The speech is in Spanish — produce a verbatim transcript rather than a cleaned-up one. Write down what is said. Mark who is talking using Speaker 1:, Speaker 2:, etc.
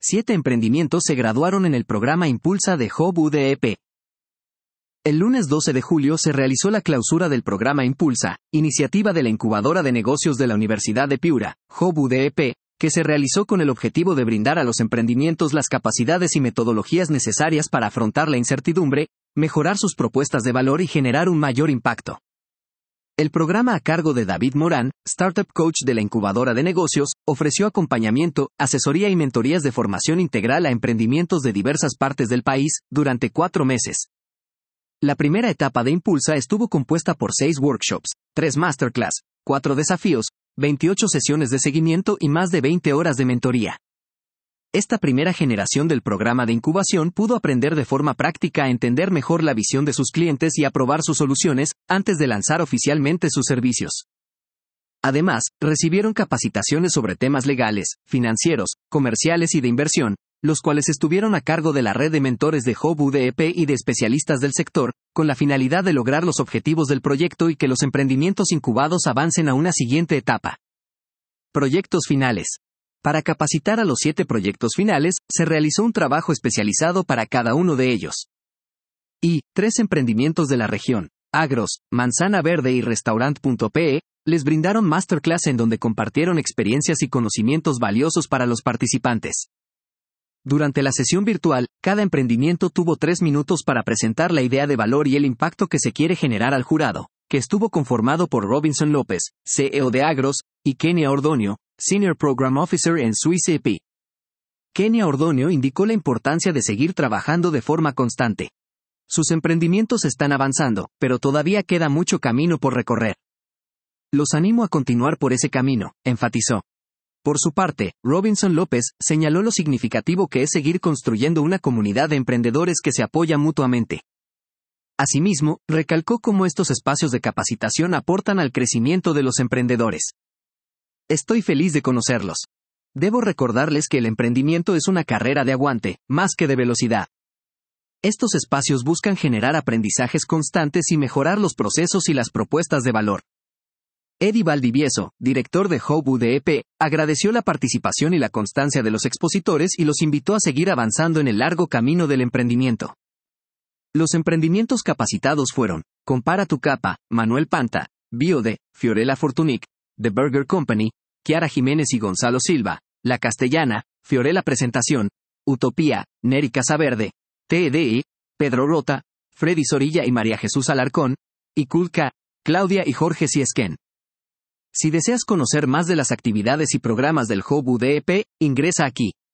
Speaker 1: siete emprendimientos se graduaron en el programa Impulsa de Hub U D E P. El lunes doce de julio se realizó la clausura del programa Impulsa, iniciativa de la incubadora de negocios de la Universidad de Piura, Hub U D E P, que se realizó con el objetivo de brindar a los emprendimientos las capacidades y metodologías necesarias para afrontar la incertidumbre, mejorar sus propuestas de valor y generar un mayor impacto. El programa a cargo de David Morán, Startup Coach de la incubadora de negocios, ofreció acompañamiento, asesoría y mentorías de formación integral a emprendimientos de diversas partes del país, durante cuatro meses. La primera etapa de Impulsa estuvo compuesta por seis workshops, tres masterclass, cuatro desafíos, veintiocho sesiones de seguimiento y más de veinte horas de mentoría. Esta primera generación del programa de incubación pudo aprender de forma práctica a entender mejor la visión de sus clientes y a probar sus soluciones, antes de lanzar oficialmente sus servicios. Además, recibieron capacitaciones sobre temas legales, financieros, comerciales y de inversión, los cuales estuvieron a cargo de la red de mentores de Hub U D E P y de especialistas del sector, con la finalidad de lograr los objetivos del proyecto y que los emprendimientos incubados avancen a una siguiente etapa. Proyectos finales. Para capacitar a los siete proyectos finales, se realizó un trabajo especializado para cada uno de ellos. Y, tres emprendimientos de la región, Agros, Manzana Verde y Restaurant.pe, les brindaron masterclass en donde compartieron experiencias y conocimientos valiosos para los participantes. Durante la sesión virtual, cada emprendimiento tuvo tres minutos para presentar la idea de valor y el impacto que se quiere generar al jurado, que estuvo conformado por Robinson López, C E O de Agros, y Kenia Ordonio, Senior Program Officer en Swiss E P. Kenia Ordonio indicó la importancia de seguir trabajando de forma constante. Sus emprendimientos están avanzando, pero todavía queda mucho camino por recorrer. Los animo a continuar por ese camino, enfatizó. Por su parte, Robinson López señaló lo significativo que es seguir construyendo una comunidad de emprendedores que se apoya mutuamente. Asimismo, recalcó cómo estos espacios de capacitación aportan al crecimiento de los emprendedores. Estoy feliz de conocerlos. Debo recordarles que el emprendimiento es una carrera de aguante, más que de velocidad. Estos espacios buscan generar aprendizajes constantes y mejorar los procesos y las propuestas de valor. Eddie Valdivieso, director de Hub U D E P, agradeció la participación y la constancia de los expositores y los invitó a seguir avanzando en el largo camino del emprendimiento. Los emprendimientos capacitados fueron Compara tu Capa, Manuel Panta, Biode, Fiorella Fortunic, The Burger Company, Kiara Jiménez y Gonzalo Silva, La Castellana, Fiorella Presentación, Utopía, Neri Casaverde, T E D I, Pedro Rota, Freddy Zorilla y María Jesús Alarcón, y Kulka, Claudia y Jorge Ciesquén. Si deseas conocer más de las actividades y programas del Hub U D E P, ingresa aquí.